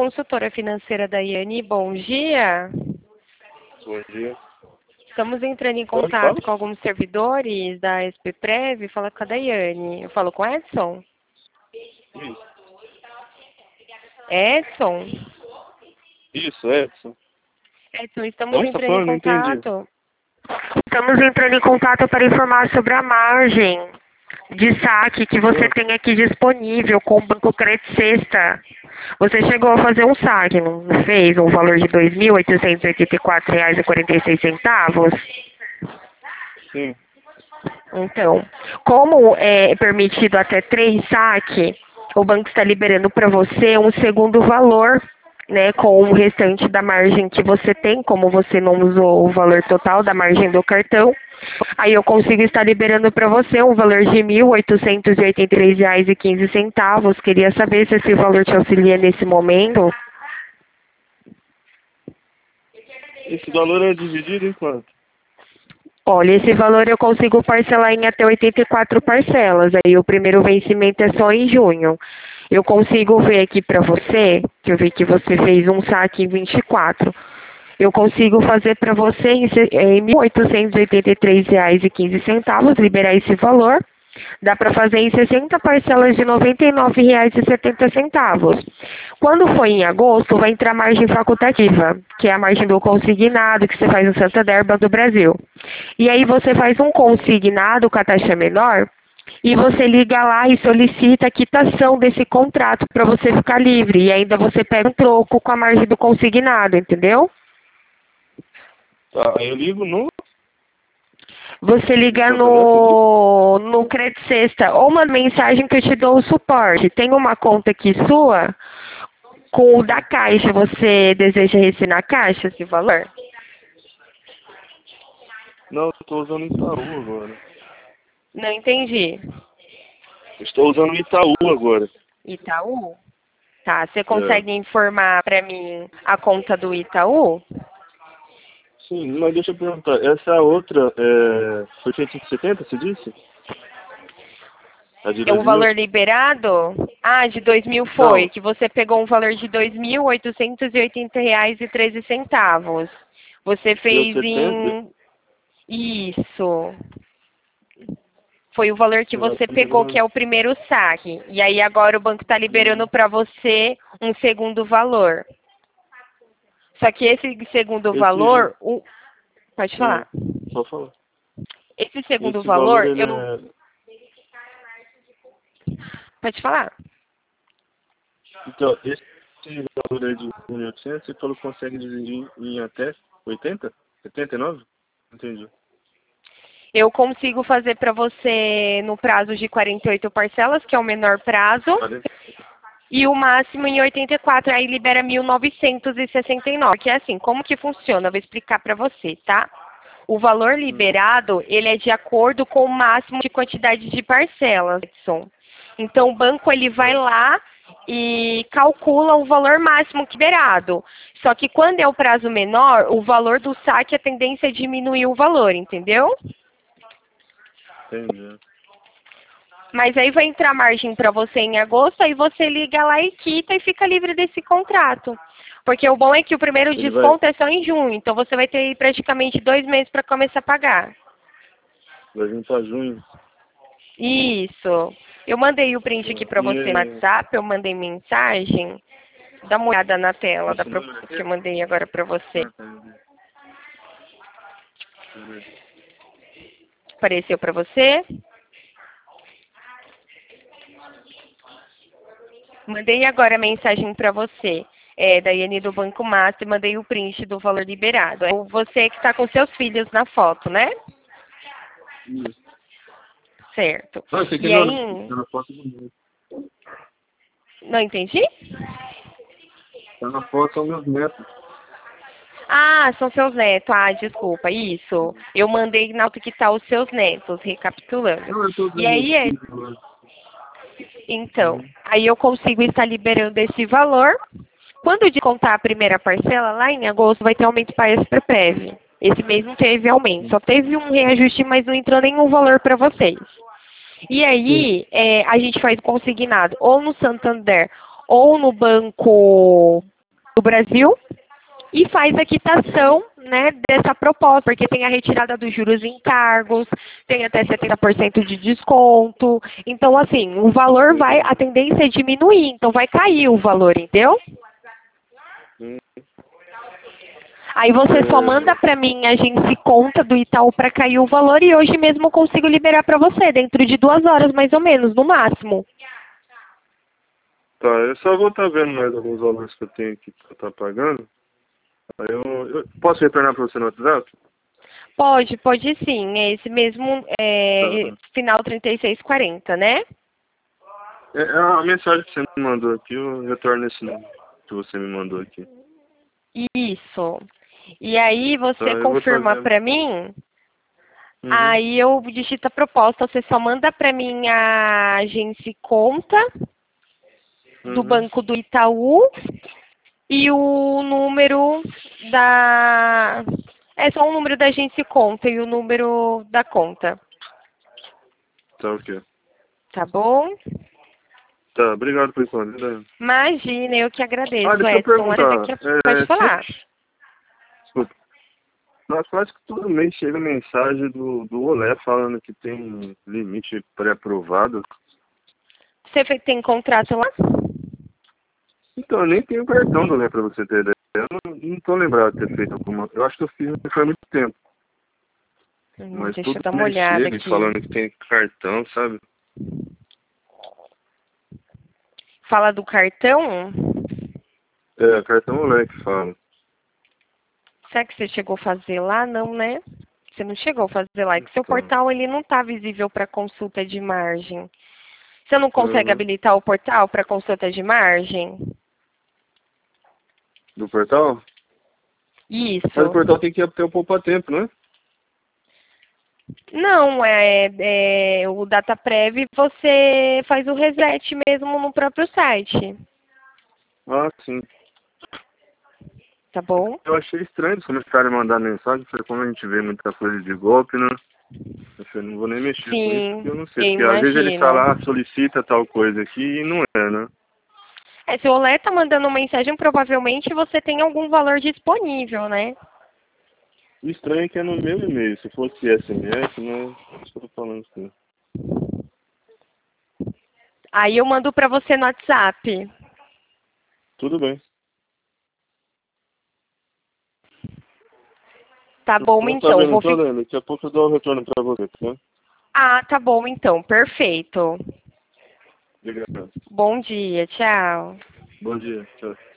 consultora financeira da Iane. Bom dia. Bom dia. Estamos entrando em Pode contato falar? com alguns servidores da SPPrev. Fala com a Daiane. Eu falo com Edson? Isso. Edson? Isso, Edson. Edson, estamos Onde está entrando em falando? Não entendi. contato. Estamos entrando em contato para informar sobre a margem de saque que você Ah, tem aqui disponível com o Banco Credit Sexta. Você chegou a fazer um saque, não fez? Um valor de R$ 2.884,46. sim. Então, como é permitido até 3 saques, o banco está liberando para você um segundo valor, né, com o restante da margem que você tem, como você não usou o valor total da margem do cartão. Aí eu consigo estar liberando para você um valor de R$ 1.883,15. Queria saber se esse valor te auxilia nesse momento. Esse valor é dividido em quanto? Olha, esse valor eu consigo parcelar em até 84 parcelas. Aí o primeiro vencimento é só em junho. Eu consigo ver aqui para você, que eu vi que você fez um saque em 24. Eu consigo fazer para você em R$ 1.883,15, liberar esse valor. Dá para fazer em 60 parcelas de R$ 99,70. Quando for em agosto, vai entrar a margem facultativa, que é a margem do consignado que você faz no Santander Banco do Brasil. E aí você faz um consignado com a taxa menor e você liga lá e solicita a quitação desse contrato para você ficar livre. E ainda você pega um troco com a margem do consignado, entendeu? Tá, aí eu ligo no Você liga Santander, você disse? no Credit Sexta ou uma mensagem que eu te dou o suporte. Tem uma conta aqui sua com o da Caixa. Você deseja receber na Caixa esse valor? Não, eu estou usando Itaú agora. Não entendi. Estou usando Itaú agora. Itaú? Tá, você É. consegue informar para mim a conta do Itaú? Sim, mas deixa eu perguntar. Essa outra foi feita em 70, você disse? A de É o 2000? valor liberado? Ah, de 2000 foi, Não, que você pegou um valor de R$ 2.880,13. Você deu fez 70. em... Isso. Foi o valor que Ah, você pegou, que é o primeiro saque. E aí agora o banco está liberando para você um segundo valor. Só que esse segundo Esse. valor, pode Ah, falar. pode falar. Esse segundo Esse valor, valor, ele eu não... é. Pode falar. Então, esse valor aí de 1.800, você falou que consegue dividir em até 80? 79? Entendi. Eu consigo fazer para você no prazo de 48 parcelas, que é o menor prazo, 40? e o máximo em 84, aí libera 1.969. Que é assim, como que funciona? Eu vou explicar para você, tá? O valor liberado, ele é de acordo com o máximo de quantidade de parcelas, Edson. Então, o banco, ele vai lá e calcula o valor máximo liberado. Só que quando é o prazo menor, o valor do saque, a tendência é diminuir o valor, entendeu? Entendi. Mas aí vai entrar margem para você em agosto, aí você liga lá e quita e fica livre desse contrato. Porque o bom é que o primeiro Ele vai, desconto é só em junho, então você vai ter aí praticamente 2 meses para começar a pagar. vai vir para junho. Isso. Eu mandei o print aqui para você no E. WhatsApp, eu mandei mensagem. Dá uma olhada na tela Esse número que aqui? eu mandei agora para você. Ah, tá. Beleza. Apareceu para você? Mandei agora a mensagem para você. É, da Iane do Banco Master, mandei o print do valor liberado. É você que está com seus filhos na foto, né? Isso. Certo. Ah, esse aqui E não, aí, tá na foto do meu. não entendi? Tá na foto, são meus netos. Ah, são seus netos. Ah, desculpa, isso. Eu mandei na outra que tá os seus netos, recapitulando. Não, eu tô E usando meus aí, filhos agora. então, aí eu consigo estar liberando esse valor. Quando de contar a primeira parcela, lá em agosto, vai ter aumento para a SPPrev. Esse mês não teve aumento, só teve um reajuste, mas não entrou nenhum valor para vocês. E Sim. aí, a gente faz consignado ou no Santander ou no banco do Brasil e faz a quitação, né, dessa proposta, porque tem a retirada dos juros em encargos, tem até 70% de desconto. Então, assim, o valor vai, a tendência é diminuir, então vai cair o valor, entendeu? Aí você só manda para mim a agência conta do Itaú para cair o valor e hoje mesmo eu consigo liberar para você, dentro de 2 horas mais ou menos, no máximo. Tá, eu só vou estar vendo mais alguns valores que eu tenho aqui pra estar pagando. Aí eu posso retornar para você no WhatsApp? Pode sim, é esse mesmo, Tá. final 3640, né? É a mensagem que você me mandou aqui, eu retorno esse número que você me mandou aqui. Isso. E aí Tá, você eu vou confirma fazer. para mim, Uhum. aí eu digito a proposta, você só manda para mim a agência conta do Uhum. Banco do Itaú e o número da... É só o número da agência conta e o número da conta. Tá, ok. Tá bom? Tá, obrigado por responder. Imagina, eu que agradeço, Deixa eu Edson. perguntar. Pode falar. Desculpa. Mas quase que todo mês chega mensagem do Olé falando que tem limite pré-aprovado. Você tem contrato lá? Então, eu nem tenho cartão do Olé pra você ter ideia. Eu não tô lembrado de ter feito alguma. Eu acho que eu fiz, mas faz muito tempo. Mas Deixa eu todo dar uma mês olhada chega e aqui. falando que tem cartão, sabe? Fala do cartão? É, cartão Olé que fala. Será que você chegou a fazer lá? Não, né? Você não chegou a fazer lá. É que seu Então, portal ele não está visível para consulta de margem. Você não consegue uhum. habilitar o portal para consulta de margem? Do portal? Mas o Isso. portal tem que ter o poupa-tempo, né? Não, o DataPrev você faz o reset mesmo no próprio site. Ah, sim. Tá bom? Eu achei estranho eles começarem a mandar mensagem, foi como a gente vê muita coisa de golpe, né? Eu falei, não vou nem mexer com isso, porque eu Sim, não sei. eu Porque às vezes eles imagino. falam, solicita tal coisa aqui e não é, né? Se o Olé tá mandando mensagem, provavelmente você tem algum valor disponível, né? O estranho é que é no meu e-mail. Se fosse SMS, né? Estou falando assim. Aí eu mando pra você no WhatsApp. Tudo bem. Tá bom, Não tá então. vendo, tô lendo. Daqui a pouco eu dou o retorno pra você, tá? Ah, tá bom, então. Perfeito. Obrigado. Bom dia. Tchau. Bom dia. Tchau.